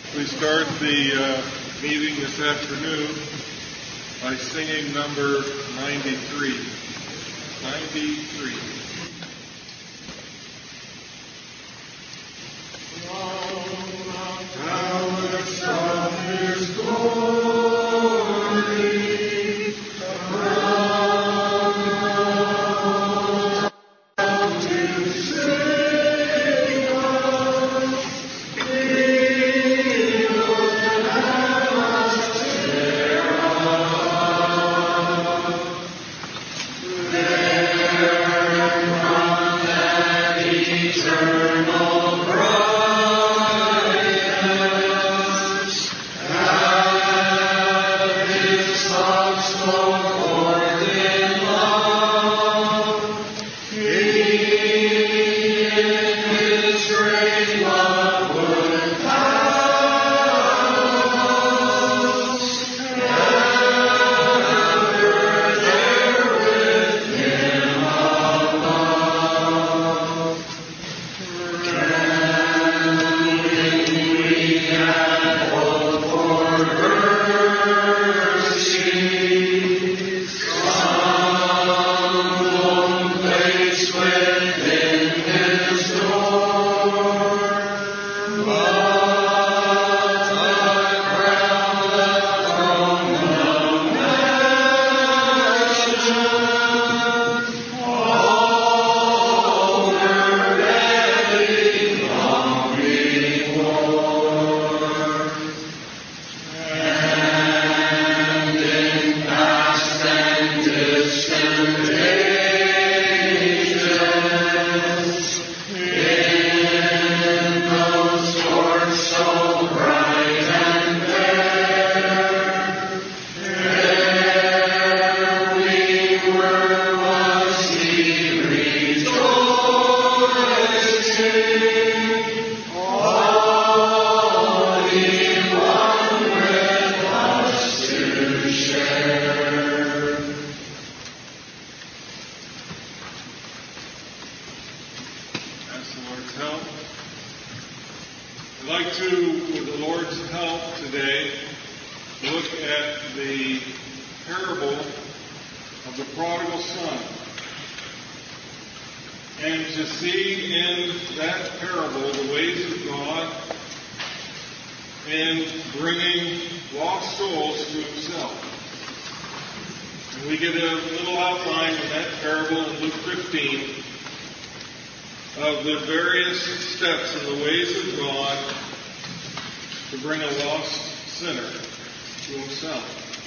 We start the meeting this afternoon by singing number 93. 93. Palace of His glory, around to sing us, even as Sarah. There from that eternal brightness, have His Son spoke forth in love. He in His great love would have us ever there with Him above. Can we have hope for mercy? Some place within His door, but a crown left from the mansion, all were ready long before. And in past and distant ages, in those courts so bright and fair, there we were, was He rejoicing, all He won with us to share. Ask the Lord's help. I'd like to, with the Lord's help today, look at the parable of the prodigal son. And to see in that parable the ways of God in bringing lost souls to Himself. And we get a little outline in that parable in Luke 15 of the various steps in the ways of God to bring a lost sinner to Himself.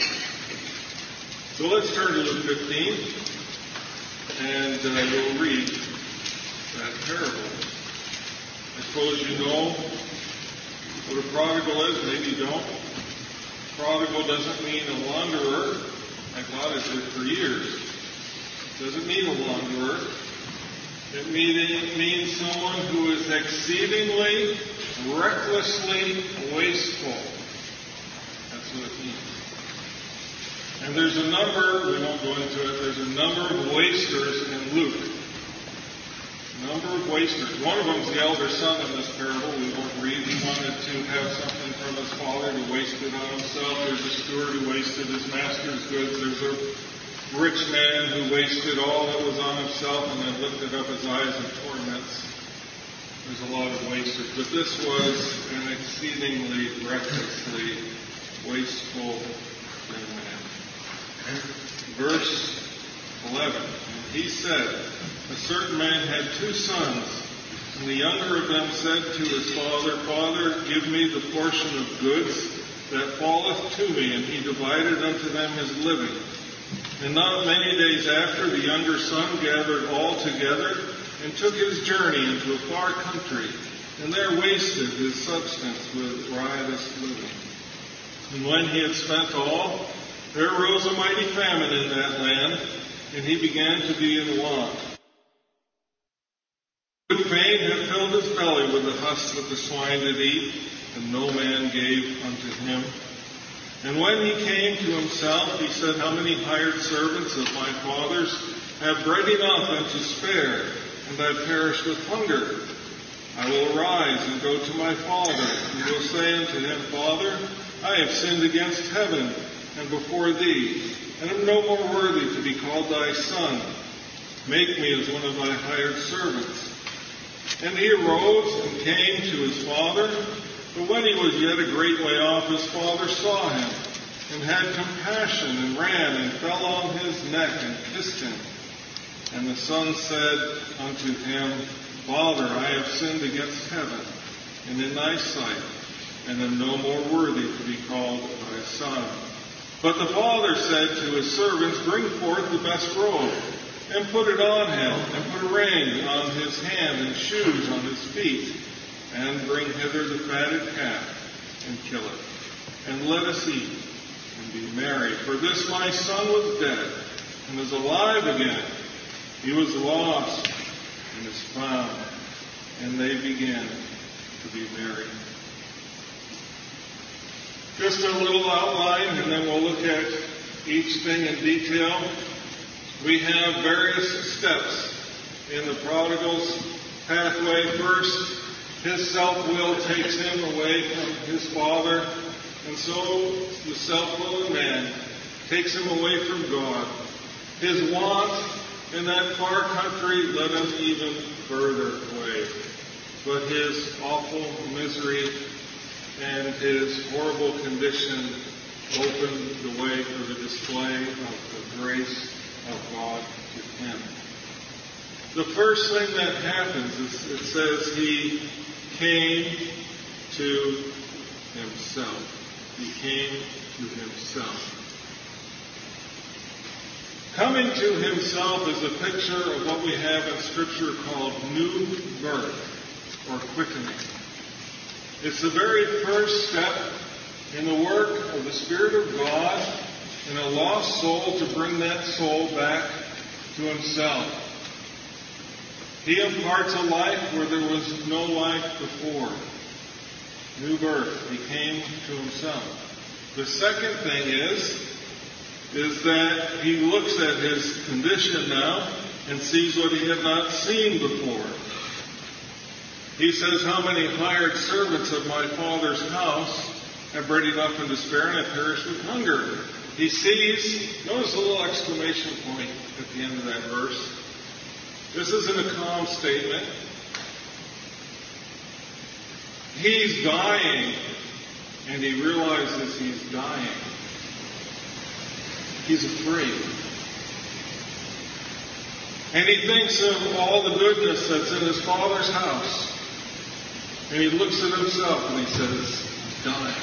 So let's turn to Luke 15 and we'll read that parable. I suppose you know what a prodigal is, maybe you don't. Prodigal doesn't mean a wanderer, like Lot did for years. It doesn't mean a wanderer. It means someone who is exceedingly, recklessly wasteful. That's what it means. And there's a number, we won't go into it, there's a number of wasters in Luke. Number of wasters. One of them is the elder son in this parable. We won't read. He wanted to have something from his father and he wasted on himself. There's a steward who wasted his master's goods. There's a rich man who wasted all that was on himself and then lifted up his eyes in torments. There's a lot of wasters. But this was an exceedingly recklessly wasteful young man. Verse 11. And he said, a certain man had 2 sons, and the younger of them said to his father, Father, give me the portion of goods that falleth to me. And he divided unto them his living. And not many days after, the younger son gathered all together and took his journey into a far country, and there wasted his substance with riotous living. And when he had spent all, there arose a mighty famine in that land, and he began to be in want. He would fain have filled his belly with the husks that the swine did eat, and no man gave unto him. And when he came to himself, he said, How many hired servants of my father's have bread enough and to spare, and I perish with hunger? I will arise and go to my father, and will say unto him, Father, I have sinned against heaven and before thee, and am no more worthy to be called thy son. Make me as one of thy hired servants. And he arose and came to his father. But when he was yet a great way off, his father saw him, and had compassion, and ran, and fell on his neck, and kissed him. And the son said unto him, Father, I have sinned against heaven, and in thy sight, and am no more worthy to be called thy son. But the father said to his servants, Bring forth the best robe, and put it on him, and put a ring on his hand, and shoes on his feet, and bring hither the fatted calf, and kill it. And let us eat, and be merry. For this my son was dead, and is alive again. He was lost, and is found. And they began to be merry. Just a little outline, and then we'll look at each thing in detail. We have various steps in the prodigal's pathway. First, his self-will takes him away from his father, and so the self-will of man takes him away from God. His want in that far country led him even further away. But his awful misery and his horrible condition opened the way for the display of the grace of God to him. The first thing that happens is it says he came to himself. He came to himself. Coming to himself is a picture of what we have in Scripture called new birth or quickening. It's the very first step in the work of the Spirit of God in a lost soul to bring that soul back to himself. He imparts a life where there was no life before. New birth. He came to himself. The second thing is that he looks at his condition now and sees what he had not seen before. He says, How many hired servants of my father's house have bread enough and to spare, and I perish with hunger? He sees, notice a little exclamation point at the end of that verse. This isn't a calm statement. He's dying, and he realizes he's dying. He's afraid. And he thinks of all the goodness that's in his father's house. And he looks at himself and he says, I'm dying.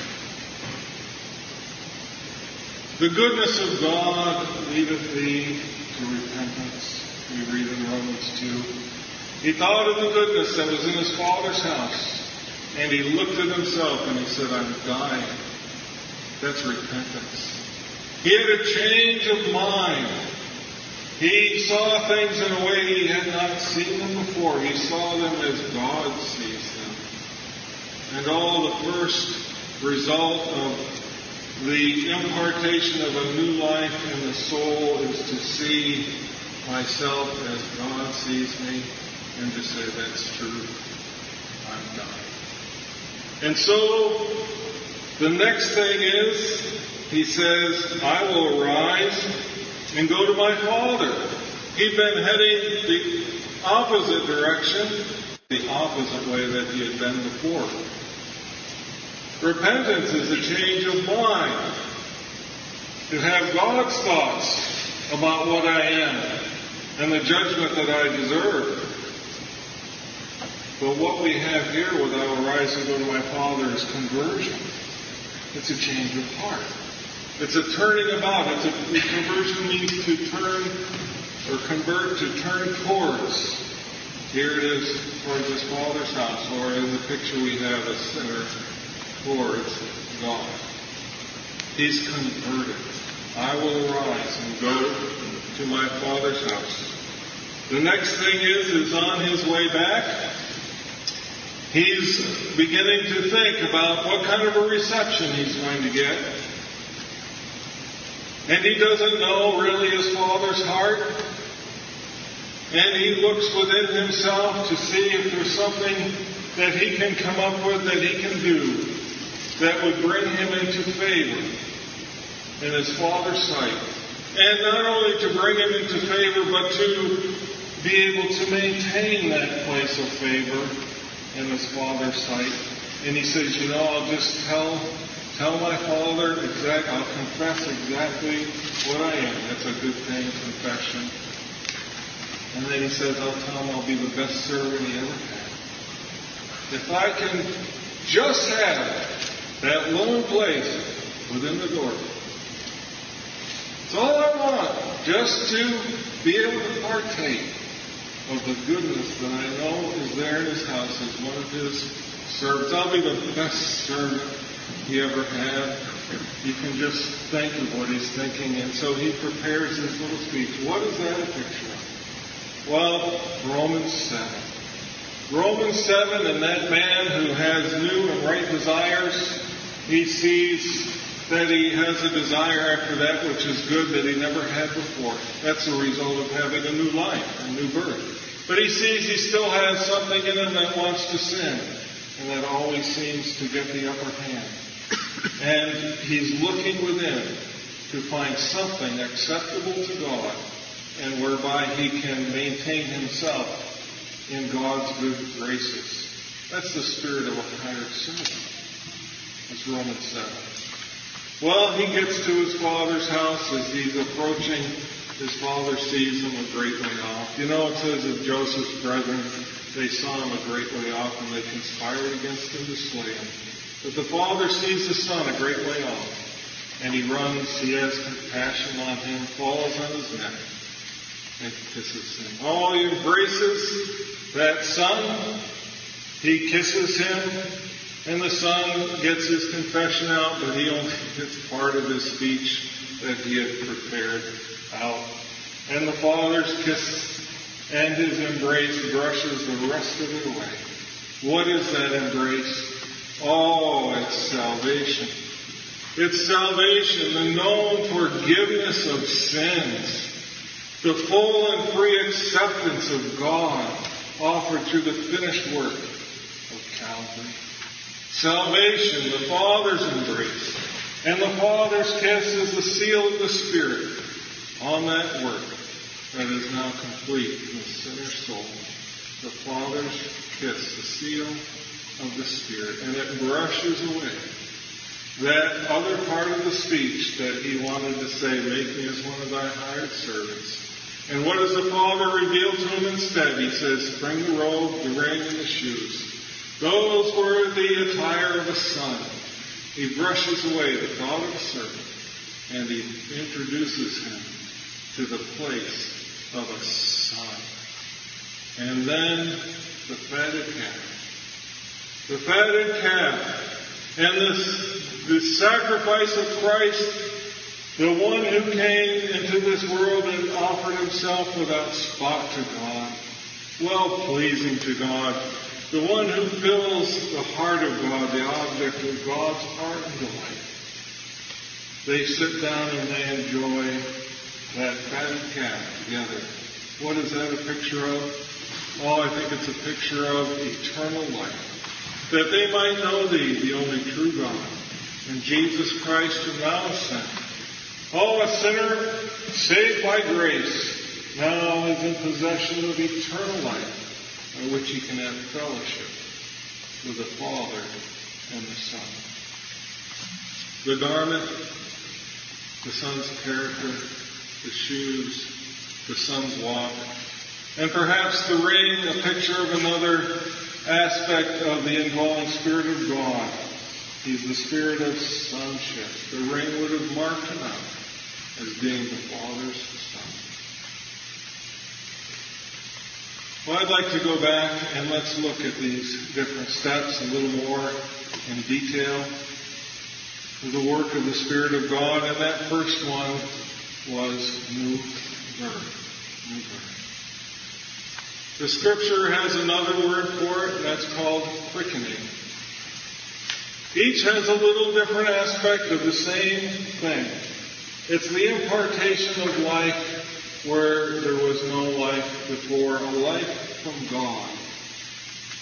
The goodness of God leadeth thee to repentance. We read in Romans 2. He thought of the goodness that was in his father's house. And he looked at himself and he said, I'm dying. That's repentance. He had a change of mind. He saw things in a way he had not seen them before. He saw them as God sees them. And all the first result of the impartation of a new life in the soul is to see myself as God sees me and to say, that's true. I'm dying. And so the next thing is, he says, I will arise and go to my father. He'd been heading the opposite direction, the opposite way that he had been before. Repentance is a change of mind. To have God's thoughts about what I am and the judgment that I deserve. But what we have here with I will rise and go to my father is conversion. It's a change of heart. It's a turning about. Conversion means to turn or convert, to turn towards. Here it is towards his father's house, or in the picture we have a sinner towards God. He's converted. I will arise and go to my father's house. The next thing is on his way back, he's beginning to think about what kind of a reception he's going to get. And he doesn't know really his father's heart. And he looks within himself to see if there's something that he can come up with, that he can do, that would bring him into favor in his Father's sight. And not only to bring him into favor, but to be able to maintain that place of favor in his Father's sight. And he says, I'll just tell my Father I'll confess exactly what I am. That's a good thing, confession. And then he says, I'll tell him I'll be the best servant he ever had. If I can just have that lone place within the door. It's all I want, just to be able to partake of the goodness that I know is there in his house as one of his servants. I'll be the best servant he ever had. You can just think of what he's thinking. And so he prepares his little speech. What is that a picture of? Well, Romans 7. Romans 7, and that man who has new and right desires, he sees that he has a desire after that which is good that he never had before. That's a result of having a new life, a new birth. But he sees he still has something in him that wants to sin, and that always seems to get the upper hand. And he's looking within to find something acceptable to God, and whereby he can maintain himself in God's good graces. That's the spirit of a hired servant. It's Romans 7. Well, he gets to his father's house. As he's approaching, his father sees him a great way off. It says of Joseph's brethren, they saw him a great way off, and they conspired against him to slay him. But the father sees the son a great way off, and he runs, he has compassion on him, falls on his neck, and kisses him. Oh, he embraces that son. He kisses him. And the son gets his confession out, but he only gets part of his speech that he had prepared out. And the father's kiss and his embrace brushes the rest of it away. What is that embrace? Oh, it's salvation. It's salvation, the known forgiveness of sins, the full and free acceptance of God offered through the finished work of Calvary. Salvation, the Father's embrace, and the Father's kiss is the seal of the Spirit on that work that is now complete in the sinner's soul. The Father's kiss, the seal of the Spirit, and it brushes away that other part of the speech that he wanted to say, make me as one of thy hired servants. And what does the Father reveal to him instead? He says, bring the robe, the ring, and the shoes. Those were the attire of a son. He brushes away the thought of a servant, and he introduces him to the place of a son. And then the fatted calf. The fatted calf. And the sacrifice of Christ, the one who came into this world and offered himself without spot to God, well-pleasing to God, the one who fills the heart of God, the object of God's heart and delight. They sit down and they enjoy that fatted calf together. What is that a picture of? Oh, I think it's a picture of eternal life. That they might know thee, the only true God, and Jesus Christ whom thou hast sent. Oh, a sinner saved by grace now is in possession of eternal life, by which he can have fellowship with the Father and the Son. The garment, the Son's character, the shoes, the Son's walk, and perhaps the ring, a picture of another aspect of the indwelling Spirit of God. He's the Spirit of sonship. The ring would have marked him out as being the Father's Son. Well, I'd like to go back and let's look at these different steps a little more in detail. The work of the Spirit of God, and that first one was new birth. New birth. The Scripture has another word for it, and that's called quickening. Each has a little different aspect of the same thing. It's the impartation of life where there was no life before, a life from God.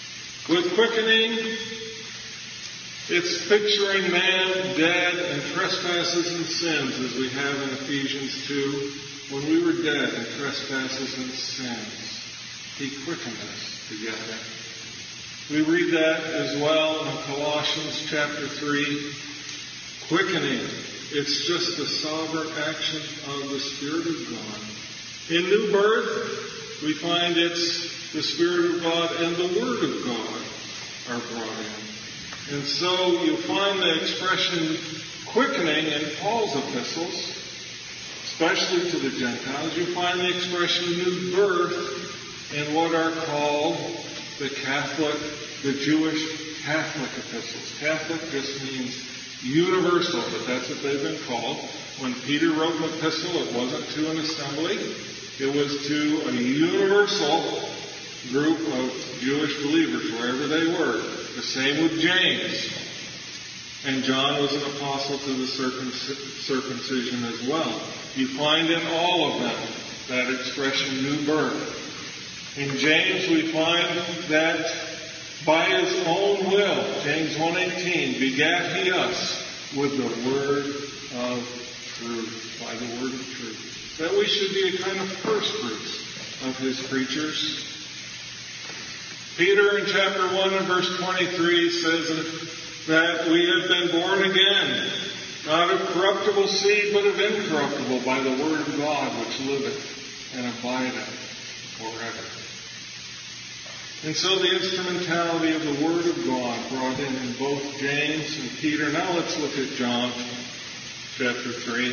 With quickening, it's picturing man dead in trespasses and sins, as we have in Ephesians 2. When we were dead in trespasses and sins, He quickened us together. We read that as well in Colossians chapter 3. Quickening, it's just the sovereign action of the Spirit of God. In new birth, we find it's the Spirit of God and the Word of God are brought in. And so you find the expression quickening in Paul's epistles, especially to the Gentiles. You find the expression new birth in what are called the Jewish Catholic epistles. Catholic just means universal, but that's what they've been called. When Peter wrote an epistle, it wasn't to an assembly. It was to a universal group of Jewish believers, wherever they were. The same with James. And John was an apostle to the circumcision as well. You find in all of them that expression, new birth. In James we find that by His own will, James 1:18, begat He us with the word of truth, by the word of truth. That we should be a kind of first fruits of His creatures. Peter in chapter 1 and verse 23 says that we have been born again, not of corruptible seed, but of incorruptible, by the word of God, which liveth and abideth forever. And so the instrumentality of the Word of God brought in both James and Peter. Now let's look at John chapter 3.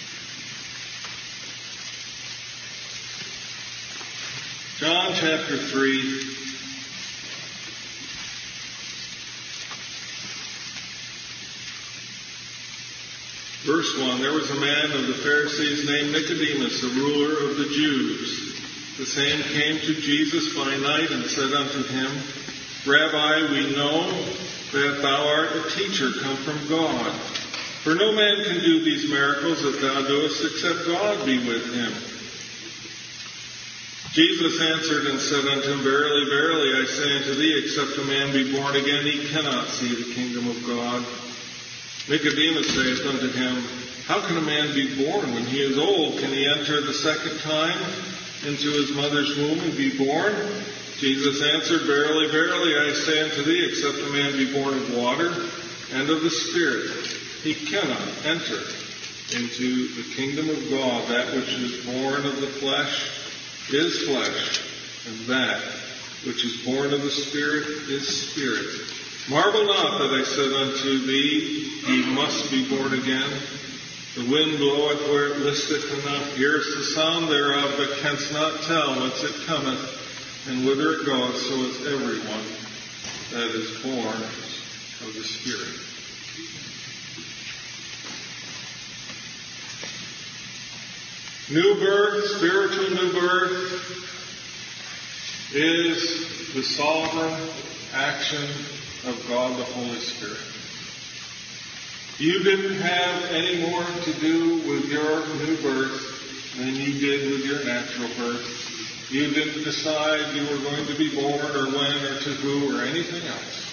John chapter 3. Verse 1, there was a man of the Pharisees named Nicodemus, a ruler of the Jews. The same came to Jesus by night and said unto him, Rabbi, we know that thou art a teacher come from God. For no man can do these miracles that thou doest except God be with him. Jesus answered and said unto him, Verily, verily, I say unto thee, except a man be born again, he cannot see the kingdom of God. Nicodemus saith unto him, How can a man be born when he is old? Can he enter the second time into his mother's womb and be born? Jesus answered, Verily, verily, I say unto thee, except a man be born of water and of the Spirit, he cannot enter into the kingdom of God. That which is born of the flesh is flesh, and that which is born of the Spirit is spirit. Marvel not that I said unto thee, Ye must be born again. The wind bloweth where it listeth, and thou hearest the sound thereof, but canst not tell whence it cometh, and whither it goeth. So is everyone that is born of the Spirit. New birth, spiritual new birth, is the sovereign action of God the Holy Spirit. You didn't have any more to do with your new birth than you did with your natural birth. You didn't decide you were going to be born or when or to who or anything else.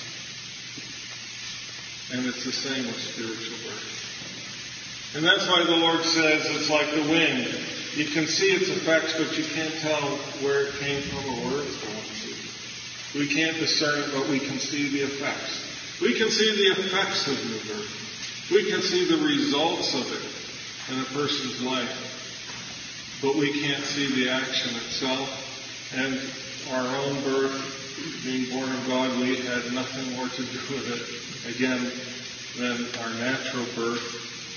And it's the same with spiritual birth. And that's why the Lord says it's like the wind. You can see its effects, but you can't tell where it came from or where it's going to. We can't discern it, but we can see the effects. We can see the effects of new birth. We can see the results of it in a person's life. But we can't see the action itself. And our own birth, being born of God, we had nothing more to do with it, again, than our natural birth.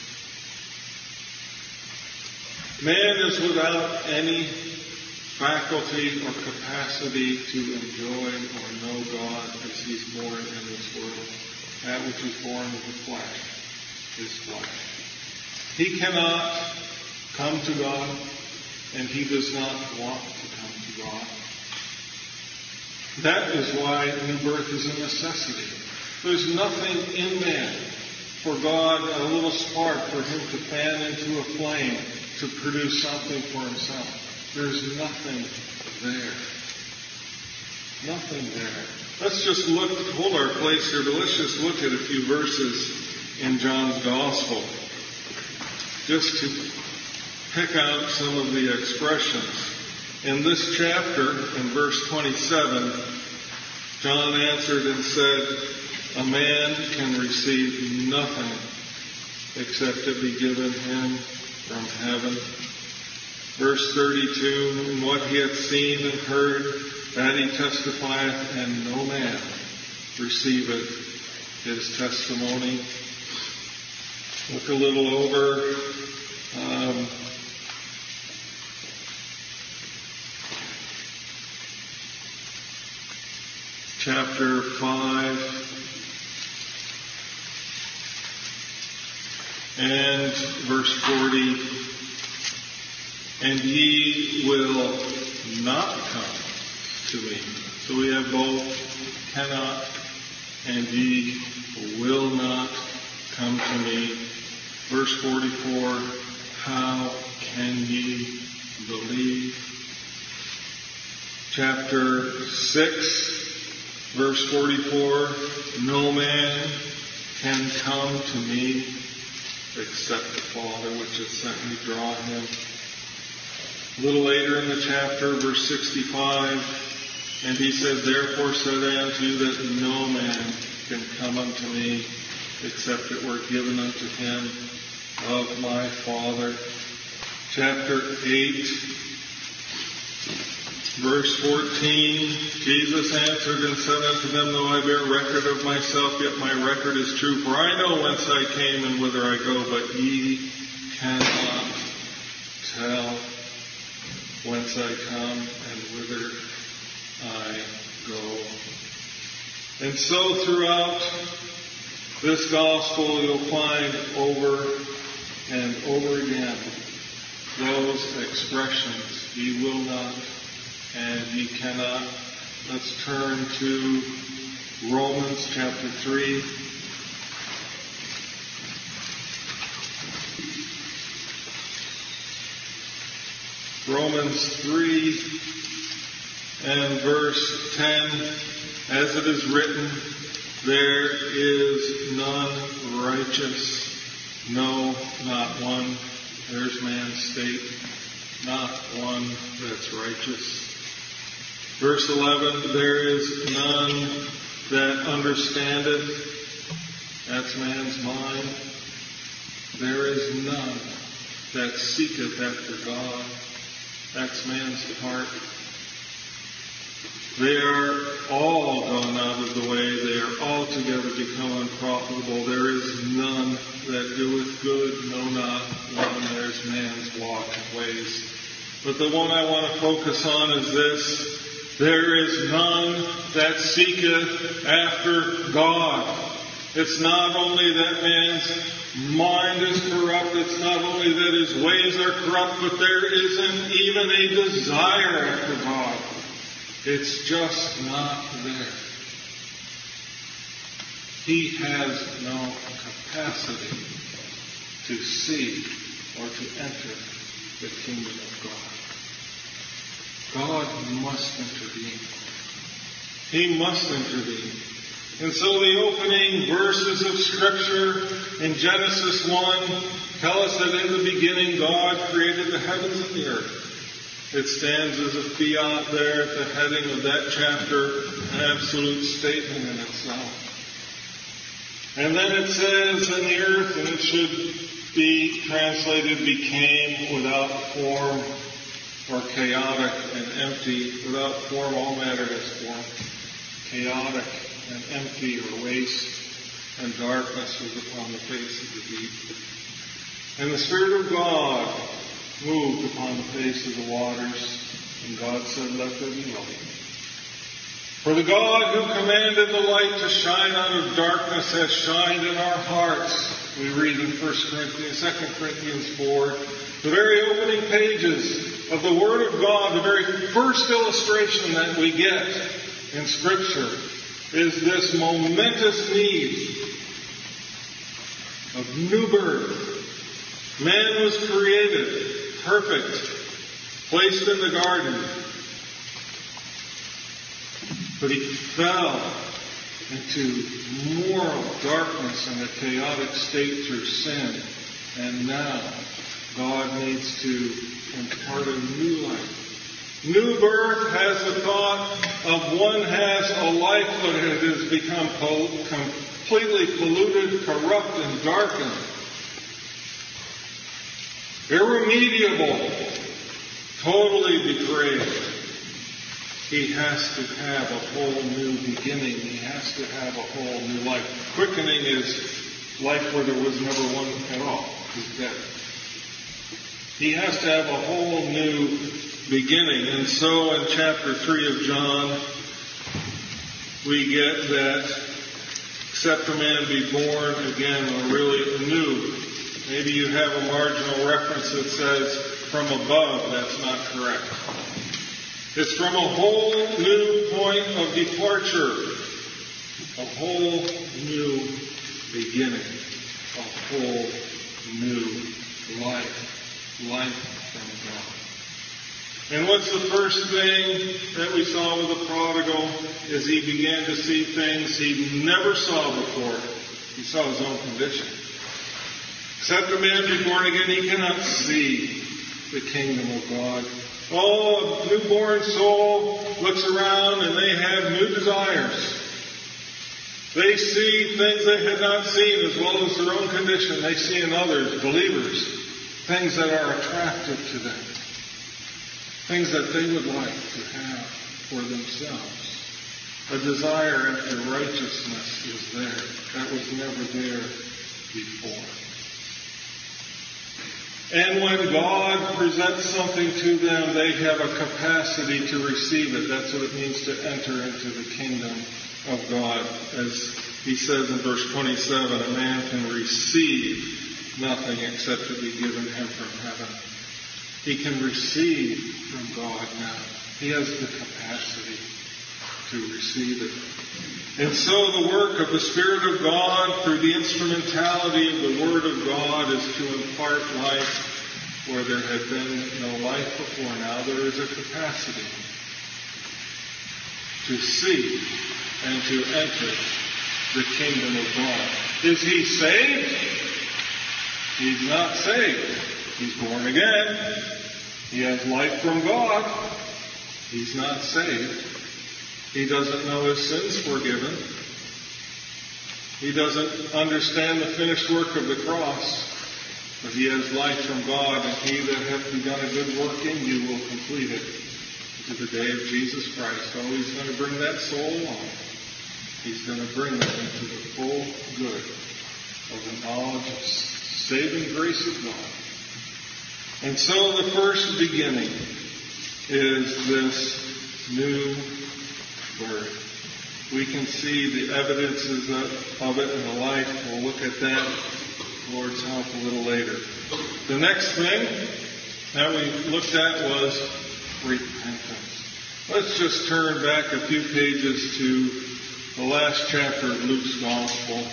Man is without any faculty or capacity to enjoy or know God as he's born in this world. That which is born of the flesh is flesh. He cannot come to God, and he does not want to come to God. That is why new birth is a necessity. There's nothing in man for God, a little spark for him to fan into a flame to produce something for himself. There's nothing there. Nothing there. Let's just hold our place here, but let's just look at a few verses in John's Gospel, just to pick out some of the expressions. In this chapter, in verse 27, John answered and said, "A man can receive nothing except it be given him from heaven." Verse 32, "And what he hath seen and heard, that he testifieth, and no man receiveth his testimony." Look a little over chapter 5 and verse 40. "And ye will not come to me." So we have both cannot and ye will not come to me. Verse 44, "How can ye believe?" Chapter 6, verse 44, "No man can come to me except the Father which hath sent me draw him." A little later in the chapter, verse 65, "And he said, Therefore said I unto you that no man can come unto me except it were given unto him of my Father." Chapter 8, verse 14, "Jesus answered and said unto them, Though I bear record of myself, yet my record is true. For I know whence I came and whither I go, but ye cannot tell whence I come and whither I go." And so throughout this gospel, you'll find over and over again those expressions, "ye will not" and "ye cannot." Let's turn to Romans chapter 3. Romans 3 and verse 10, "As it is written, there is none righteous, no, not one." There's man's state. Not one that's righteous. Verse 11, "There is none that understandeth." That's man's mind. "There is none that seeketh after God." That's man's heart. "They are all gone out of the way. They are altogether become unprofitable. There is none that doeth good, no, not one." There's man's walk and ways. But the one I want to focus on is this: "There is none that seeketh after God." It's not only that man's mind is corrupt, it's not only that his ways are corrupt, but there isn't even a desire after God. It's just not there. He has no capacity to see or to enter the kingdom of God. God must intervene. He must intervene. And so the opening verses of Scripture in Genesis 1 tell us that in the beginning God created the heavens and the earth. It stands as a fiat there at the heading of that chapter, an absolute statement in itself. And then it says, "And the earth," and it should be translated, "became without form," or chaotic and empty. Without form, all matter has form. Chaotic and empty, or waste, and darkness was upon the face of the deep. And the Spirit of God moved upon the face of the waters, and God said, "Let there be light." For the God who commanded the light to shine out of darkness has shined in our hearts. We read in 1 Corinthians, 2 Corinthians 4, the very opening pages of the Word of God, the very first illustration that we get in Scripture is this momentous need of new birth. Man was created perfect, placed in the garden. But he fell into moral darkness and a chaotic state through sin. And now God needs to impart a new life. New birth has the thought of one has a life, but it has become completely polluted, corrupt, and darkened. Irremediable, totally depraved. He has to have a whole new beginning. He has to have a whole new life. Quickening is life where there was never one at all. He's dead. He has to have a whole new beginning. And so in chapter 3 of John, we get that except a man be born again or really anew. Maybe you have a marginal reference that says from above. That's not correct. It's from a whole new point of departure. A whole new beginning. A whole new life. Life from God. And what's the first thing that we saw with the prodigal is he began to see things he never saw before. He saw his own condition. Except a man be born again, he cannot see the kingdom of God. Oh, a newborn soul looks around and they have new desires. They see things they had not seen as well as their own condition. They see in others, believers, things that are attractive to them. Things that they would like to have for themselves. A desire after righteousness is there. That was never there before. And when God presents something to them, they have a capacity to receive it. That's what it means to enter into the kingdom of God. As he says in verse 27, a man can receive nothing except to be given him from heaven. He can receive from God now. He has the capacity to receive it. And so the work of the Spirit of God through the instrumentality of the Word of God is to impart life where there had been no life before. Now there is a capacity to see and to enter the kingdom of God. Is he saved? He's not saved. He's born again. He has life from God. He's not saved. He doesn't know his sins forgiven. He doesn't understand the finished work of the cross. But he has life from God, and he that hath begun a good work in you will complete it to the day of Jesus Christ. Oh, he's going to bring that soul along. He's going to bring them into the full good of the knowledge of saving grace of God. And so the first beginning is this new birth. We can see the evidences of it in the life. We'll look at that, with Lord's help, a little later. The next thing that we looked at was repentance. Let's just turn back a few pages to the last chapter of Luke's Gospel.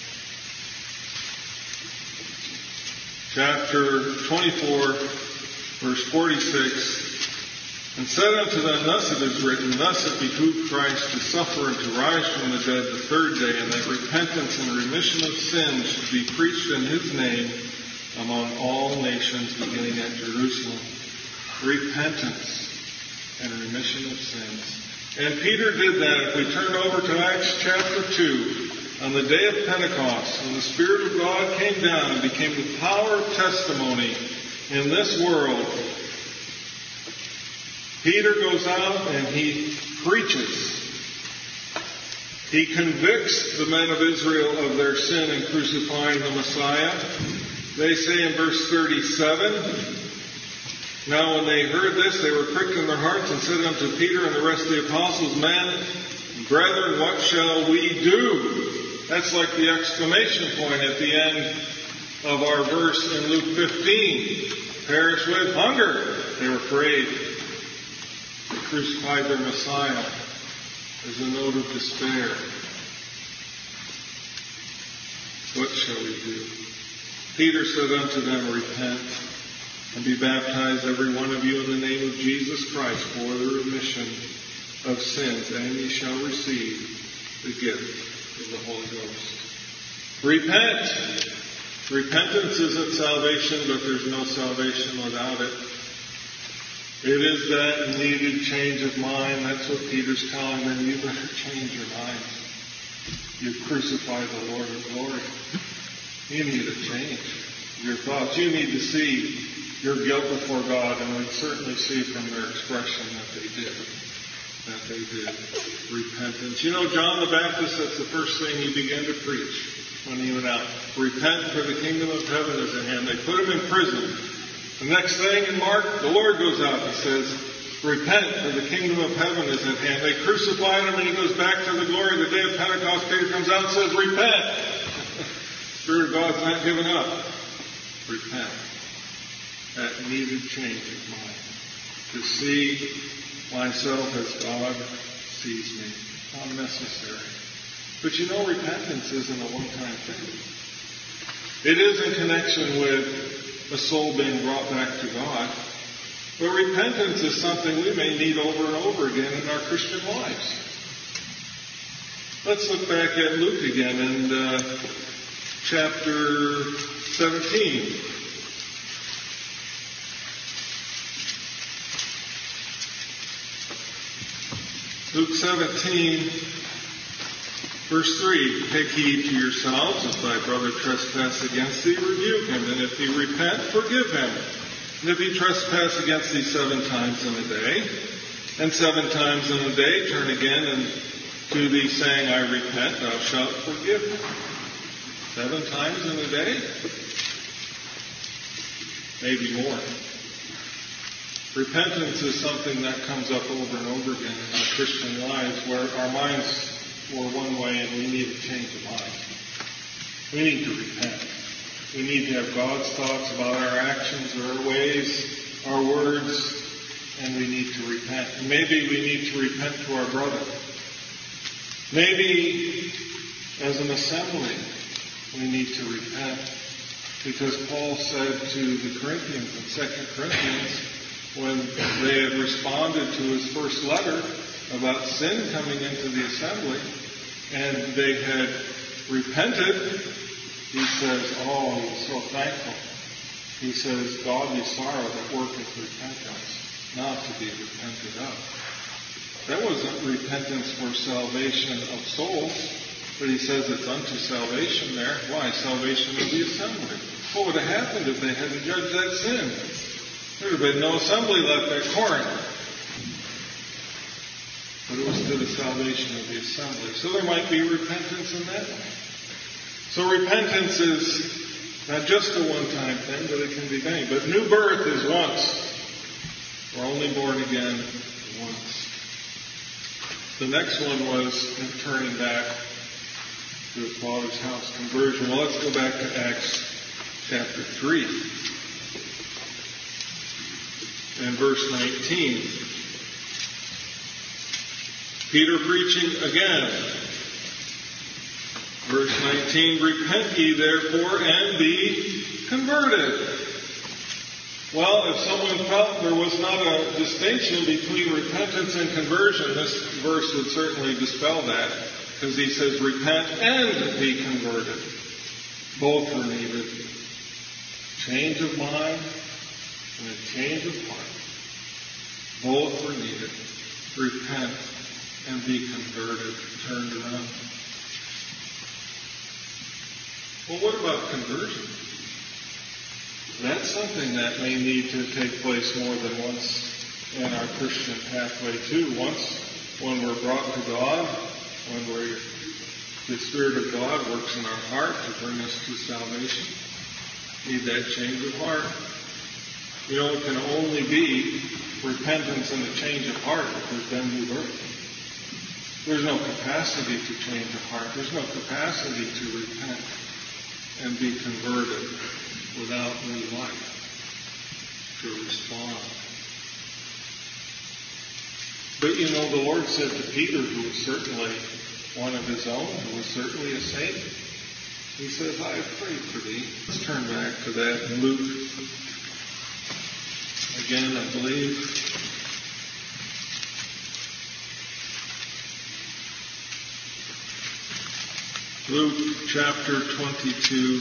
Chapter 24, verse 46. And said unto them, thus it is written, thus it behooved Christ to suffer and to rise from the dead the third day, and that repentance and remission of sins should be preached in his name among all nations, beginning at Jerusalem. Repentance and remission of sins. And Peter did that. If we turn over to Acts chapter 2, on the day of Pentecost, when the Spirit of God came down and became the power of testimony in this world, Peter goes out and he preaches. He convicts the men of Israel of their sin in crucifying the Messiah. They say in verse 37, now when they heard this, they were pricked in their hearts and said unto Peter and the rest of the apostles, men, brethren, what shall we do? That's like the exclamation point at the end of our verse in Luke 15. Perish with hunger. They were afraid. They crucified their Messiah as a note of despair. What shall we do? Peter said unto them, repent and be baptized every one of you in the name of Jesus Christ for the remission of sins, and ye shall receive the gift of the Holy Ghost. Repent. Repentance isn't salvation, but there's no salvation without it. It is that needed change of mind. That's what Peter's telling them. You better change your minds. You've crucified the Lord of glory. You need to change your thoughts. You need to see your guilt before God, and we'd certainly see from their expression that they did. Repentance. You know, John the Baptist, that's the first thing he began to preach when he went out. Repent, for the kingdom of heaven is at hand. They put him in prison. The next thing in Mark, the Lord goes out and says, repent, for the kingdom of heaven is at hand. They crucified him, and he goes back to the glory. The day of Pentecost, Peter comes out and says, repent. Spirit of God's not giving up. Repent. That needed change of mind. To see myself as God sees me. How necessary. But you know, repentance isn't a one-time thing. It is in connection with a soul being brought back to God. But repentance is something we may need over and over again in our Christian lives. Let's look back at Luke again in chapter 17. Luke 17, verse 3, take heed to yourselves, if thy brother trespass against thee, rebuke him, and if he repent, forgive him. And if he trespass against thee 7 times in a day, and 7 times in a day turn again and to thee saying, I repent, thou shalt forgive him. 7 times in a day? Maybe more. Repentance is something that comes up over and over again in our Christian lives, where our minds were one way and we need a change of mind. We need to repent. We need to have God's thoughts about our actions, our ways, our words, and we need to repent. And maybe we need to repent to our brother. Maybe as an assembly we need to repent, because Paul said to the Corinthians in 2 Corinthians, when they had responded to his first letter about sin coming into the assembly, and they had repented, he says, oh, he was so thankful. He says, godly sorrow that worketh repentance, not to be repented of. That wasn't repentance for salvation of souls, but he says it's unto salvation there. Why? Salvation of the assembly. What would have happened if they hadn't judged that sin? There would have been no assembly left at Corinth. But it was to the salvation of the assembly. So there might be repentance in that way. So repentance is not just a one-time thing, but it can be many. But new birth is once. We're only born again once. The next one was turning back to his father's house, conversion. Well, let's go back to Acts chapter 3. And verse 19. Peter preaching again. Verse 19, repent ye therefore and be converted. Well, if someone felt there was not a distinction between repentance and conversion, this verse would certainly dispel that, because he says repent and be converted. Both are needed. Change of mind and a change of heart. Both are needed. Repent and be converted, turned around. Well, what about conversion? That's something that may need to take place more than once in our Christian pathway too. Once when we're brought to God, when the Spirit of God works in our heart to bring us to salvation. Need that change of heart. You know, it can only be repentance and a change of heart if there's been new birth. There's no capacity to change a heart. There's no capacity to repent and be converted without new life to respond. But you know, the Lord said to Peter, who was certainly one of his own, who was certainly a saint, he says, I have prayed for thee. Let's turn back to that in Luke. Again, I believe. Luke chapter 22.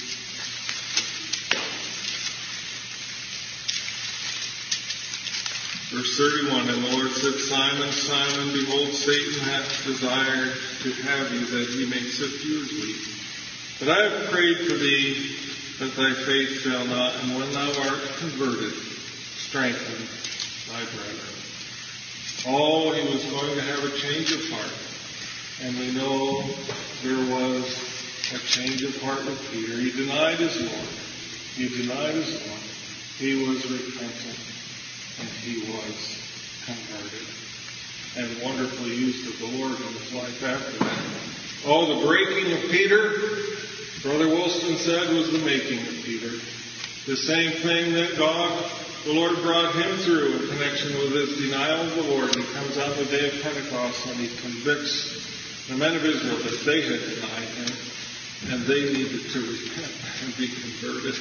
Verse 31, and the Lord said, Simon, Simon, behold, Satan hath desired to have you, that he may sift you as wheat. But I have prayed for thee, that thy faith fail not, and when thou art converted, strengthen thy brethren. Oh, he was going to have a change of heart. And we know there was a change of heart with Peter. He denied his Lord. He denied his Lord. He was repentant. And he was converted. And wonderfully used of the Lord in his life after that. Oh, the breaking of Peter, Brother Wilson said, was the making of Peter. The same thing that the Lord brought him through in connection with his denial of the Lord. He comes on the day of Pentecost and he convicts the men of Israel that they had denied him and they needed to repent and be converted.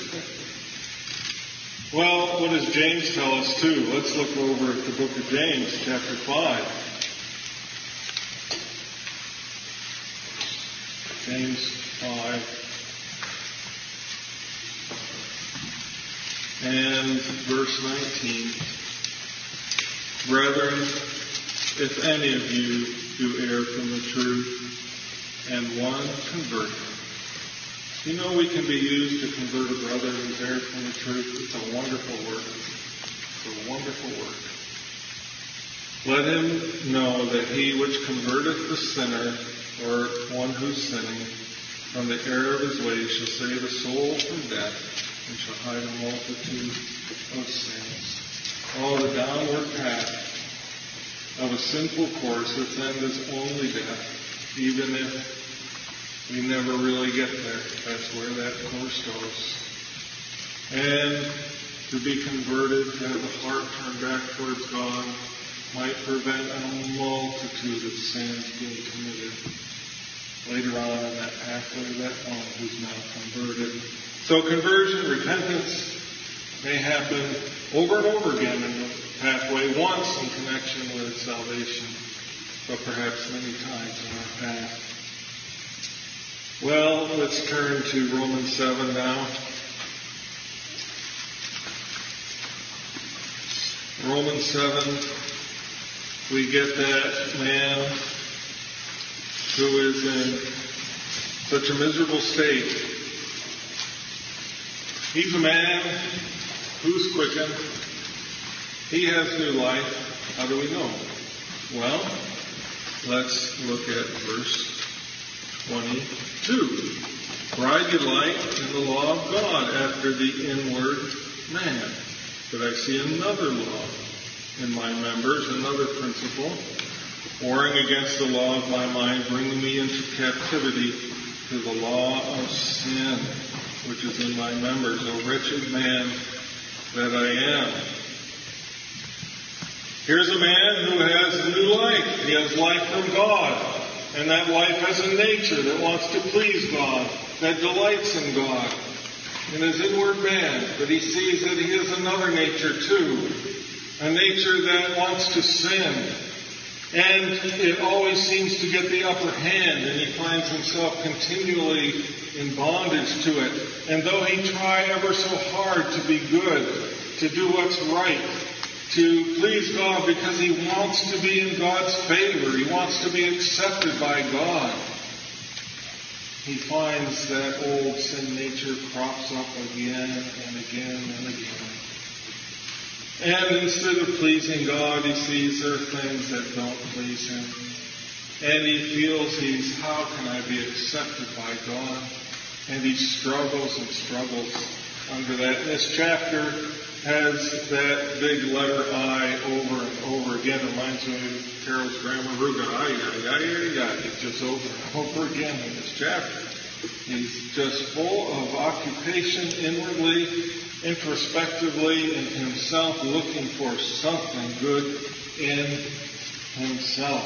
Well, what does James tell us too? Let's look over at the book of James, chapter 5. James 5. And verse 19. Brethren, if any of you do err from the truth, and one convert him. You know, we can be used to convert a brother who's erred from the truth. It's a wonderful work. It's a wonderful work. Let him know that he which converteth the sinner, or one who's sinning, from the error of his ways shall save a soul from death, and shall hide a multitude of sins. Oh, the downward path of a sinful course, its end is only death, even if we never really get there. That's where that course goes. And to be converted, to have the heart turned back towards God, might prevent a multitude of sins being committed later on in that pathway of that one who's now converted. So conversion, repentance may happen over and over again in the pathway, once in connection with salvation, but perhaps many times in our path. Well, let's turn to Romans 7 now. Romans 7, we get that man who is in such a miserable state. He's a man who's quickened. He has new life. How do we know? Well, let's look at verse 22. For I delight in the law of God after the inward man. But I see another law in my members, another principle, warring against the law of my mind, bringing me into captivity to the law of sin, which is in my members. O wretched man that I am. Here's a man who has new life. He has life from God. And that life has a nature that wants to please God, that delights in God, in his inward man. But he sees that he has another nature too, a nature that wants to sin. And it always seems to get the upper hand, and he finds himself continually in bondage to it. And though he try ever so hard to be good, to do what's right, to please God because he wants to be in God's favor. He wants to be accepted by God. He finds that old sin nature crops up again and again and again. And instead of pleasing God, he sees there are things that don't please him. And he feels how can I be accepted by God? And he struggles and struggles under that. And this chapter has that big letter I over and over again. It reminds me of Carol's Grandma Ruga. It's just over and over again in this chapter. He's just full of occupation inwardly, introspectively in himself, looking for something good in himself.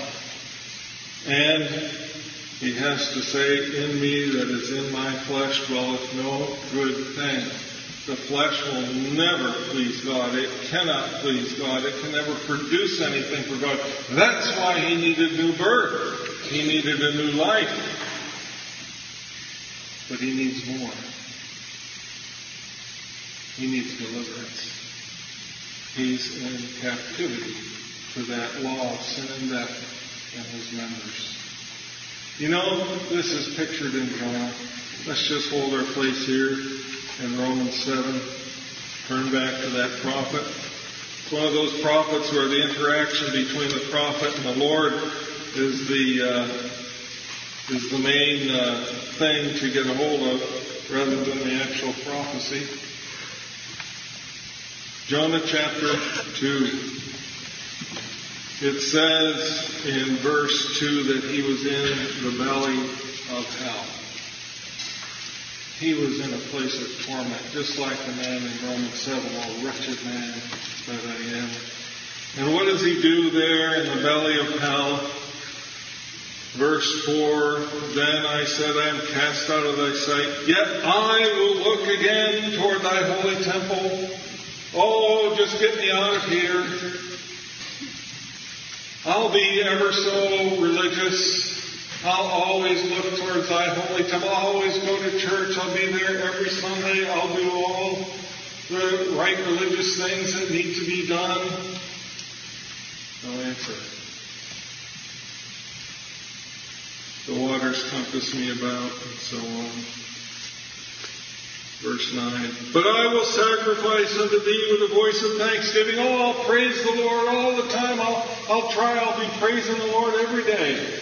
And he has to say, in me that is in my flesh dwelleth no good thing. The flesh will never please God. It cannot please God. It can never produce anything for God. That's why he needed new birth. He needed a new life. But he needs more. He needs deliverance. He's in captivity to that law of sin and death in his members. You know, this is pictured in Jonah. Let's just hold our place here in Romans 7. Turn back to that prophet. It's one of those prophets where the interaction between the prophet and the Lord is the main thing to get a hold of rather than the actual prophecy. Jonah chapter 2. It says in verse 2 that he was in the belly of hell. He was in a place of torment, just like the man in Romans 7, oh wretched man that I am. And what does he do there in the belly of hell? Verse 4, then I said, I am cast out of thy sight, yet I will look again toward thy holy temple. Oh, just get me out of here. I'll be ever so religious. I'll always look towards thy holy temple. I'll always go to church. I'll be there every Sunday. I'll do all the right religious things that need to be done. No answer. The waters compass me about, and so on. Verse 9. But I will sacrifice unto thee with a voice of thanksgiving. Oh, I'll praise the Lord all the time. I'll be praising the Lord every day.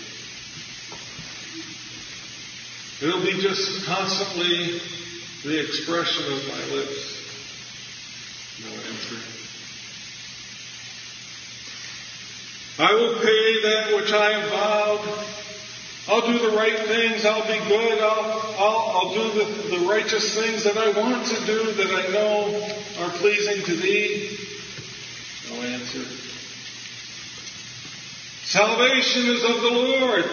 It'll be just constantly the expression of my lips. No answer. I will pay that which I have vowed. I'll do the right things. I'll be good. I'll do the righteous things that I want to do that I know are pleasing to thee. No answer. Salvation is of the Lord.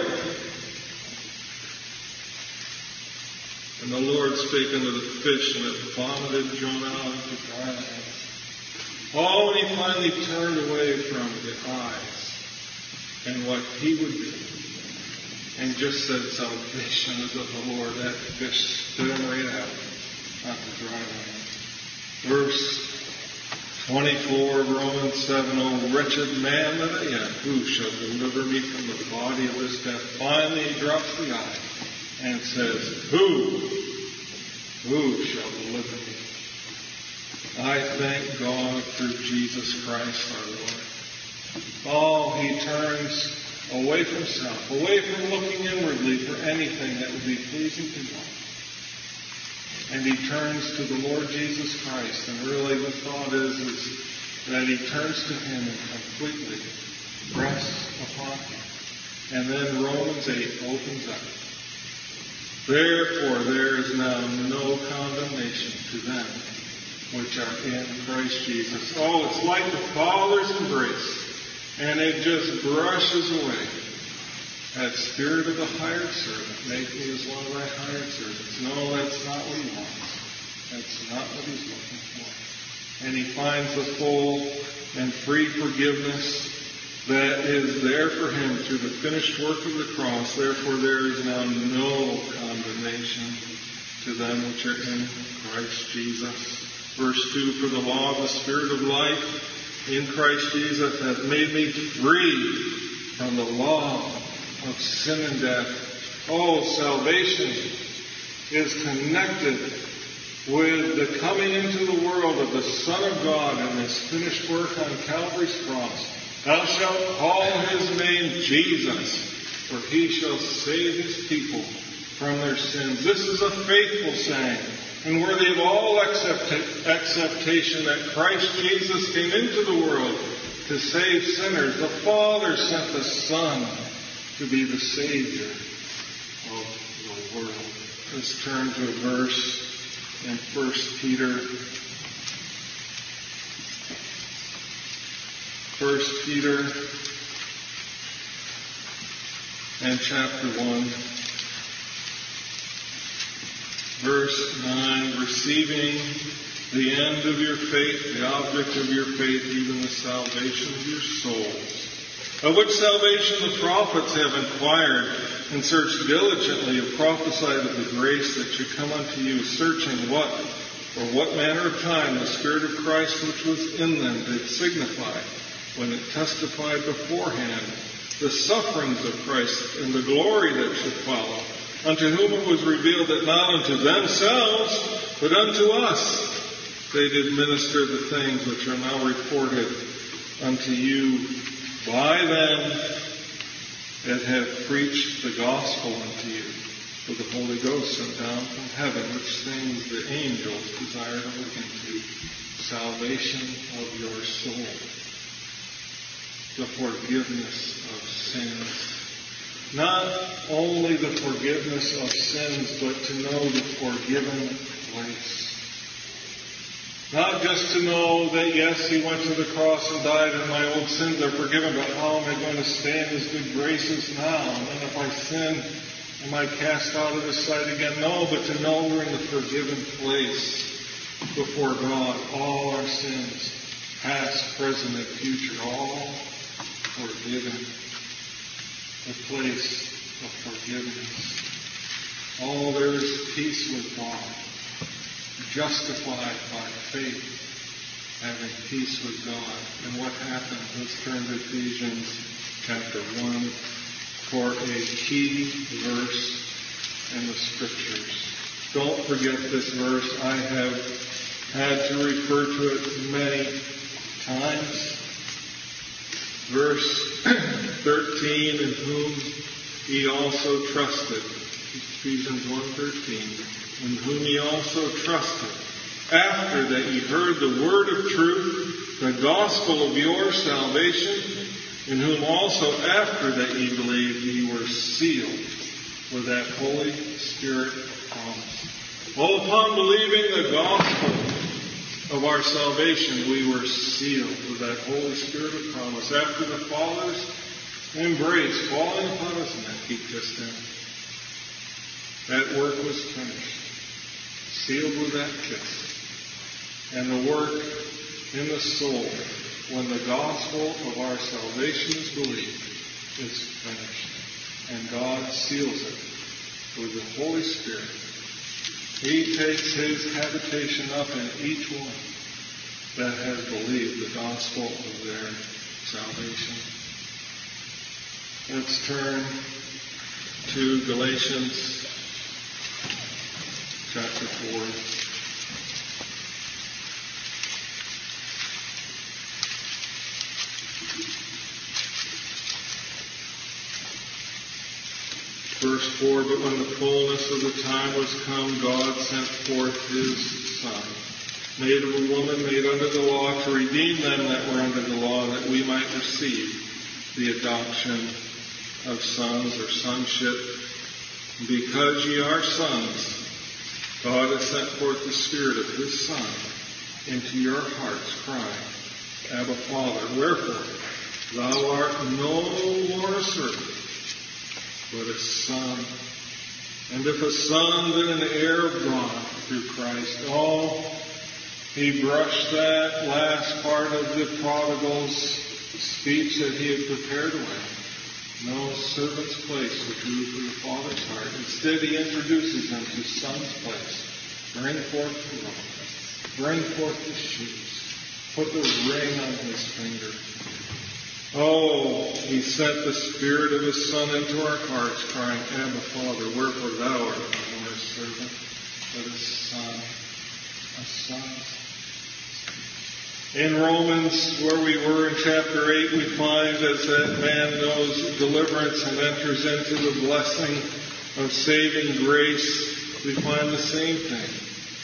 And the Lord spake unto the fish, and it vomited Jonah out of the dry land. Oh, and he finally turned away from the eyes and what he would do. And just said, salvation is of the Lord. That fish spit him right out on the dry land. Verse 24 of Romans 7, O wretched man that I am, who shall deliver me from the body of this death? Finally he drops the eye and says, Who shall deliver me? I thank God through Jesus Christ our Lord. Oh, he turns away from self, away from looking inwardly for anything that would be pleasing to God. And he turns to the Lord Jesus Christ. And really the thought is that he turns to him and completely rests upon him. And then Romans 8 opens up. Therefore there is now no condemnation to them which are in Christ Jesus. Oh, it's like the Father's embrace. And it just brushes away that spirit of the hired servant. Make me as one of thy hired servants. No, that's not what he wants. That's not what he's looking for. And he finds the full and free forgiveness that is there for him through the finished work of the cross. Therefore there is now no condemnation to them which are in Christ Jesus. Verse 2, for the law of the Spirit of life in Christ Jesus hath made me free from the law of sin and death. Oh, salvation is connected with the coming into the world of the Son of God and his finished work on Calvary's cross. Thou shalt call his name Jesus, for he shall save his people from their sins. This is a faithful saying, and worthy of all acceptation that Christ Jesus came into the world to save sinners. The Father sent the Son to be the Savior of the world. Let's turn to a verse in 1 Peter. 1 Peter and chapter 1. Verse 9, receiving the end of your faith, the object of your faith, even the salvation of your souls. of which salvation the prophets have inquired and searched diligently, have prophesied of the grace that should come unto you, searching what manner of time the Spirit of Christ which was in them did signify, when it testified beforehand the sufferings of Christ and the glory that should follow, unto whom it was revealed that not unto themselves, but unto us they did minister the things which are now reported unto you by them that have preached the gospel unto you, with the Holy Ghost sent down from heaven, which things the angels desire to look into, salvation of your soul, the forgiveness of sins. Not only the forgiveness of sins, but to know the forgiven place. Not just to know that, yes, He went to the cross and died and my old sins are forgiven, but how am I going to stay in His good graces now? And then if I sin, am I cast out of His sight again? No, but to know we're in the forgiven place before God. All our sins, past, present, and future, all forgiven. The place of forgiveness. Oh, there is peace with God. Justified by faith, having peace with God. And what happens? Let's turn to Ephesians chapter 1 for a key verse in the Scriptures. Don't forget this verse. I have had to refer to it many times. Verse 13, in whom ye also trusted. Ephesians 1:13. In whom ye also trusted, after that ye heard the word of truth, the gospel of your salvation, in whom also after that ye believed ye were sealed with that Holy Spirit of promise. Well, upon believing the gospel of our salvation, we were sealed with that Holy Spirit of promise. After the Father's embrace falling upon His neck, He kissed Him. That work was finished. Sealed with that kiss. And the work in the soul, when the gospel of our salvation is believed, is finished. And God seals it with the Holy Spirit. He takes His habitation up in each one that has believed the gospel of their salvation. Let's turn to Galatians chapter 4. Verse 4, but when the fullness of the time was come, God sent forth His Son, made of a woman, made under the law, to redeem them that were under the law, that we might receive the adoption of sons or sonship. Because ye are sons, God has sent forth the Spirit of His Son into your hearts, crying, Abba, Father. Wherefore, thou art no more a servant, but a son. And if a son, then an heir of God through Christ. Oh, he brushed that last part of the prodigal's speech that he had prepared away. No servant's place would do for the Father's heart. Instead, he introduces them to son's place. Bring forth the robe. Bring forth the shoes. Put the ring on his finger. Oh, he sent the Spirit of His Son into our hearts, crying, Abba, Father, wherefore thou art no more a servant, but a son. A son. In Romans, where we were in chapter 8, we find as that man knows deliverance and enters into the blessing of saving grace, we find the same thing.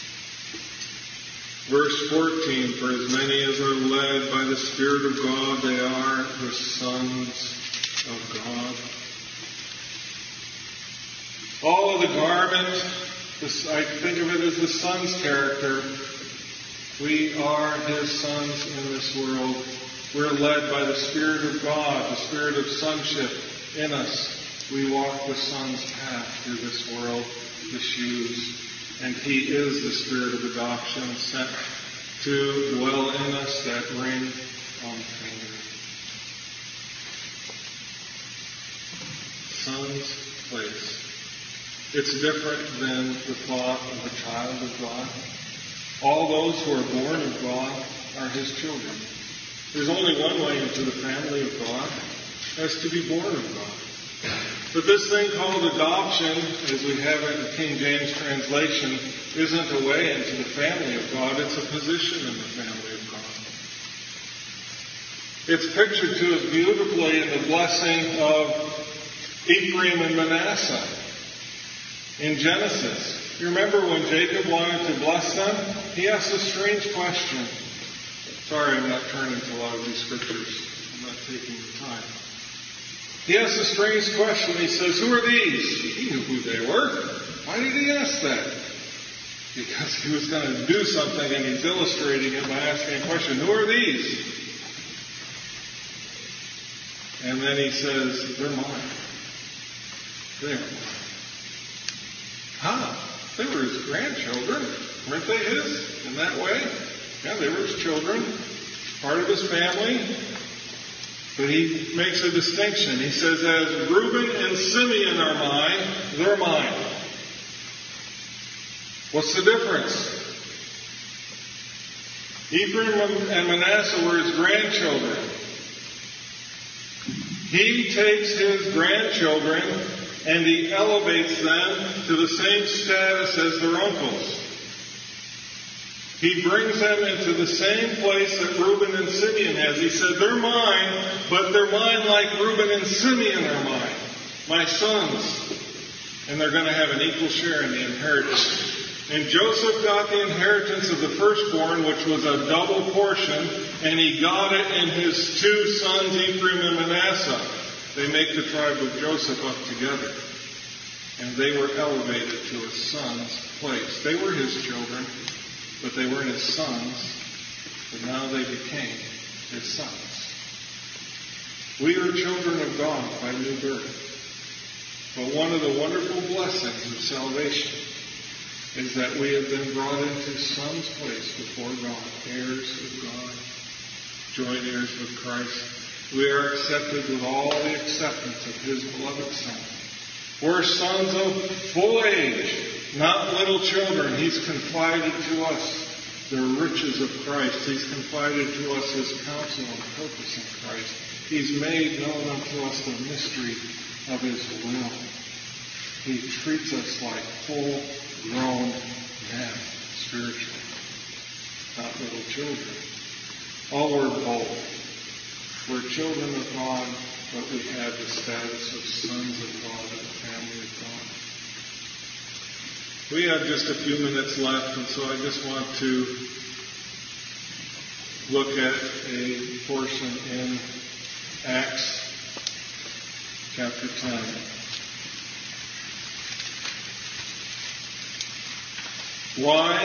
Verse 14, for as many as are led by the Spirit of God, they are the sons of God. All of the garment, I think of it as the Son's character. We are His sons in this world. We're led by the Spirit of God, the Spirit of sonship in us. We walk the Son's path through this world, the shoes. And He is the Spirit of adoption sent to dwell in us, that ring on the finger. son's place. It's different than the thought of a child of God. All those who are born of God are his children. There's only one way into the family of God. That's to be born of God. But this thing called adoption, as we have it in the King James translation, isn't a way into the family of God. It's a position in the family of God. It's pictured to us beautifully in the blessing of Ephraim and Manasseh in Genesis. You remember when Jacob wanted to bless them? He asked a strange question. Sorry, I'm not turning to a lot of these scriptures. I'm not taking the time. He asked a strange question. He says, who are these? He knew who they were. Why did he ask that? Because he was going to do something, and he's illustrating it by asking a question. Who are these? And then he says, they're mine. They are mine. How? They were his grandchildren. Weren't they his in that way? Yeah, they were his children. Part of his family. But he makes a distinction. He says, as Reuben and Simeon are mine, they're mine. What's the difference? Ephraim and Manasseh were his grandchildren. He takes his grandchildren and he elevates them to the same status as their uncles. He brings them into the same place that Reuben and Simeon has. He said, they're mine, but they're mine like Reuben and Simeon are mine. My sons. And they're going to have an equal share in the inheritance. And Joseph got the inheritance of the firstborn, which was a double portion, and he got it in his two sons, Ephraim and Manasseh. They make the tribe of Joseph up together. And they were elevated to a son's place. They were his children, but they weren't his sons. But now they became his sons. We are children of God by new birth. But one of the wonderful blessings of salvation is that we have been brought into son's place before God, heirs of God, joint heirs with Christ. We are accepted with all the acceptance of his beloved Son. We're sons of full age, not little children. He's confided to us the riches of Christ. He's confided to us his counsel and purpose in Christ. He's made known unto us the mystery of his will. He treats us like full-grown men, spiritually, not little children. All we're both. We're children of God, but we have the status of sons of God in the family of God. We have just a few minutes left, and so I just want to look at a portion in Acts chapter 10. Why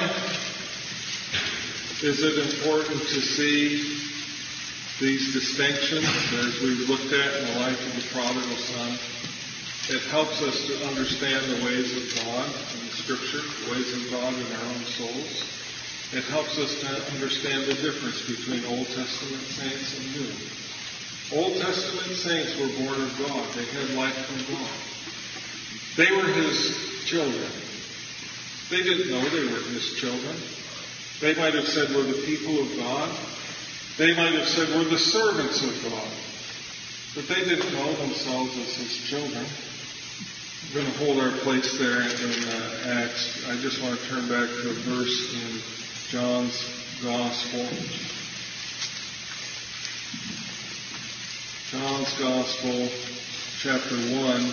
is it important to see these distinctions as we've looked at in the life of the prodigal son? It helps us to understand the ways of God in the Scripture, the ways of God in our own souls. It helps us to understand the difference between Old Testament saints and new. Old Testament saints were born of God. They had life from God. They were his children. They didn't know they were his children. They might have said we're the people of God. They might have said we're the servants of God. But they didn't know themselves as his children. We're going to hold our place there in Acts. I just want to turn back to a verse in John's Gospel. John's Gospel, chapter 1.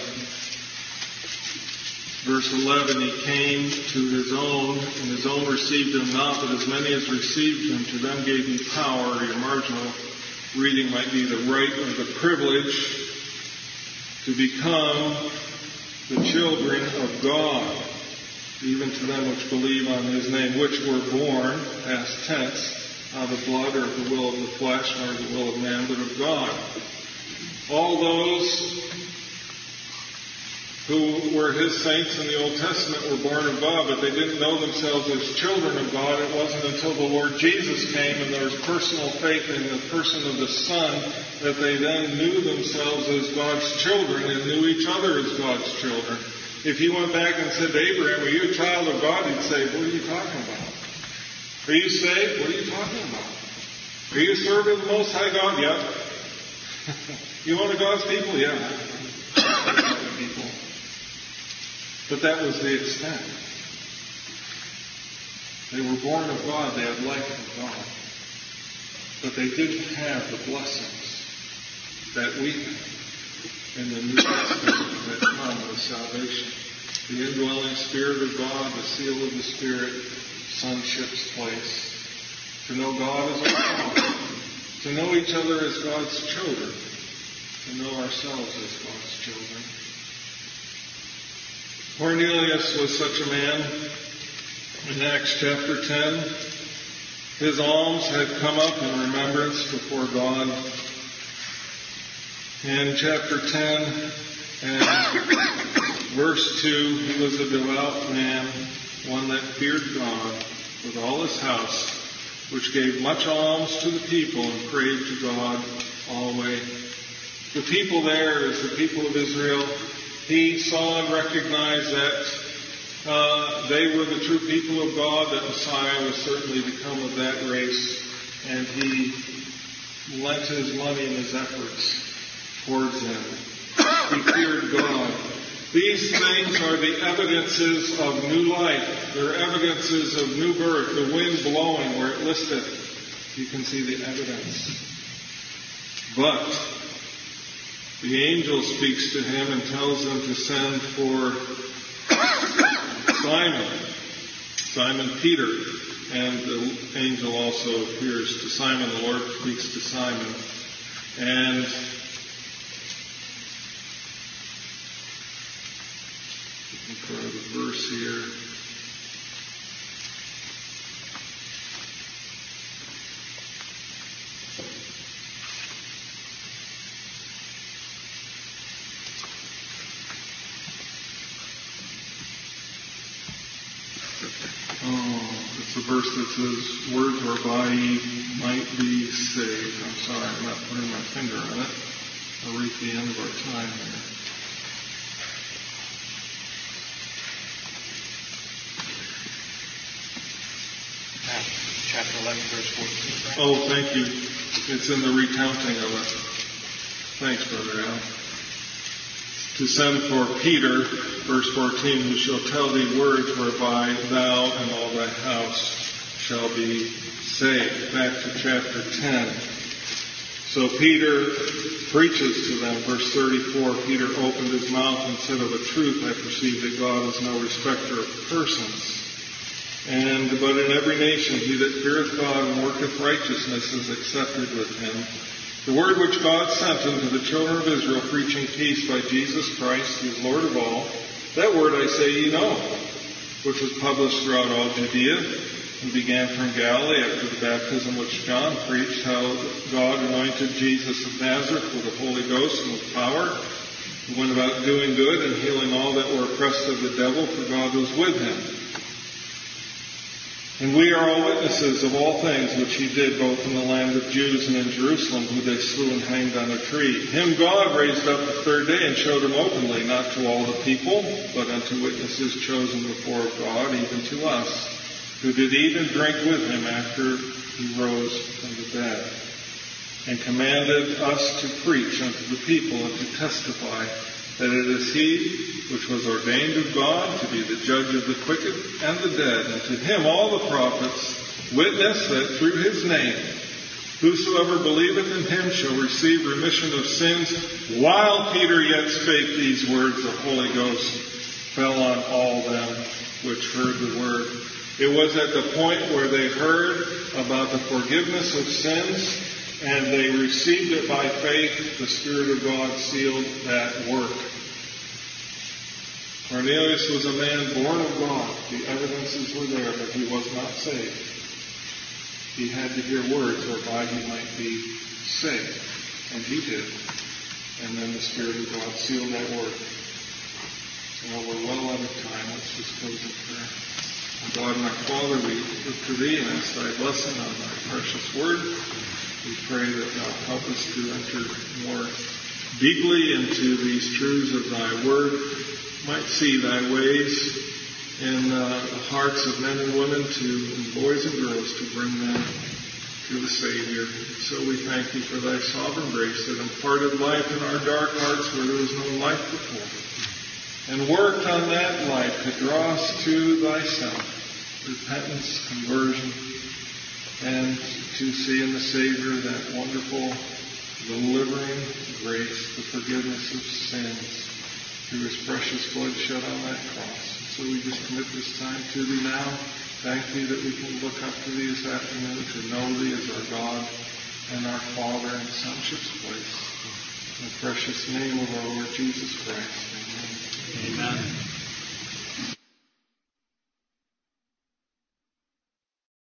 Verse 11, he came to his own, and his own received him not, but as many as received him, to them gave he power. Your marginal reading might be the right or the privilege to become the children of God, even to them which believe on his name, which were born, past tense, not of blood or of the will of the flesh, nor of the will of man, but of God. All those who were his saints in the Old Testament, were born of God, but they didn't know themselves as children of God. It wasn't until the Lord Jesus came and there was personal faith in the person of the Son that they then knew themselves as God's children and knew each other as God's children. If you went back and said to Abraham, "Are you a child of God?" he'd say, "What are you talking about? Are you saved? What are you talking about? Are you serving the Most High God?" "Yep." "You one of God's people?" "Yeah." People. But that was the extent. They were born of God. They had life of God. But they didn't have the blessings that we have in the New Testament that come with salvation. The indwelling Spirit of God, the seal of the Spirit, sonship's place. To know God as our Father. To know each other as God's children. To know ourselves as God's children. Cornelius was such a man. In Acts chapter 10, his alms had come up in remembrance before God. In chapter 10 and verse 2, he was a devout man, one that feared God with all his house, which gave much alms to the people and prayed to God always. The people there is the people of Israel. He saw and recognized that they were the true people of God, that Messiah was certainly to come of that race, and he lent his money and his efforts towards them. He feared God. These things are the evidences of new life. They're evidences of new birth. The wind blowing where it listeth. You can see the evidence. But the angel speaks to him and tells him to send for Simon Peter. And the angel also appears to Simon. The Lord speaks to Simon. And looking for the verse here. It's the verse that says, "Words whereby ye might be saved." I'm sorry, I'm not putting my finger on it. I'll reach the end of our time here. Chapter 11, verse 14. Right? Oh, thank you. It's in the recounting of it. Thanks, Brother Al. To send for Peter, verse 14, "who shall tell thee words whereby thou and all thy house shall be saved." Back to chapter 10. So Peter preaches to them. Verse 34, "Peter opened his mouth and said, Of a truth I perceive that God is no respecter of persons. But in every nation he that feareth God and worketh righteousness is accepted with him. The word which God sent unto the children of Israel, preaching peace by Jesus Christ, who is Lord of all, that word I say ye know, which was published throughout all Judea, and began from Galilee after the baptism which John preached, how God anointed Jesus of Nazareth with the Holy Ghost and with power, who went about doing good and healing all that were oppressed of the devil, for God was with him. And we are all witnesses of all things which he did, both in the land of Jews and in Jerusalem, who they slew and hanged on a tree. Him God raised up the third day and showed him openly, not to all the people, but unto witnesses chosen before of God, even to us, who did eat and drink with him after he rose from the dead, and commanded us to preach unto the people and to testify that it is he which was ordained of God to be the judge of the quick and the dead, and to him all the prophets witness that through his name whosoever believeth in him shall receive remission of sins. While Peter yet spake these words, the Holy Ghost fell on all them which heard the word. It was at the point where they heard about the forgiveness of sins and they received it by faith. The Spirit of God sealed that work. Cornelius was a man born of God. The evidences were there, but he was not saved. He had to hear words whereby he might be saved. And he did. And then the Spirit of God sealed that work. Well, we're well out of time. Let's just close in prayer. Our God and our Father, we look to Thee and ask Thy blessing on Thy precious Word. We pray that Thou help us to enter more deeply into these truths of Thy Word, might see Thy ways in the hearts of men and women, and boys and girls, to bring them to the Savior. So we thank Thee for Thy sovereign grace that imparted life in our dark hearts where there was no life before, and worked on that life to draw us to Thyself, repentance, conversion, and to see in the Savior that wonderful delivering grace, the forgiveness of sins through His precious blood shed on that cross. So we just commit this time to Thee now. Thank Thee that we can look up to Thee this afternoon, to know Thee as our God and our Father in sonship's place. In the precious name of our Lord Jesus Christ. Amen. Amen.